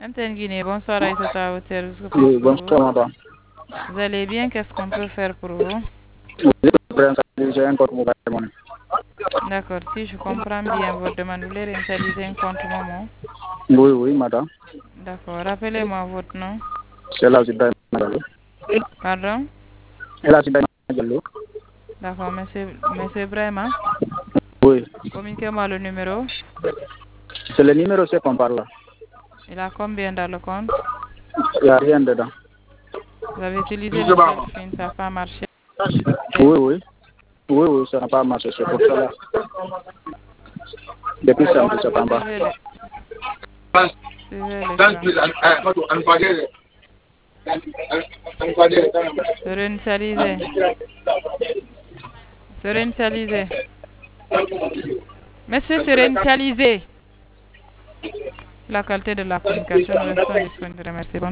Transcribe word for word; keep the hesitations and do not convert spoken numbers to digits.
Antenne Guinée, bonsoir Aïssata au service. Oui, bonsoir madame. Vous allez bien? Qu'est-ce qu'on peut faire pour vous? J'ai un compte mobile money. D'accord, si je comprends bien votre demande, vous voulez réinitialiser un compte Momo? Oui, oui, madame. D'accord, rappelez-moi votre nom. C'est là que je Pardon? Elle a dit D'accord, monsieur, monsieur Brema, Oui. communiquez-moi le numéro. C'est le numéro c'est qu'on parle là. Il a combien dans le compte? Il n'y a rien dedans. Vous avez utilisé le self-fin, ça n'a pas marché. Oui, oui. Oui, oui, ça n'a pas marché, c'est pour ça là. Depuis samedi septembre. Suivez le- suivez l'écran. Se réinitialiser. Se réinitialiser. Monsieur, se réinitialiser. La qualité de la communication, nous restons disponibles. Merci.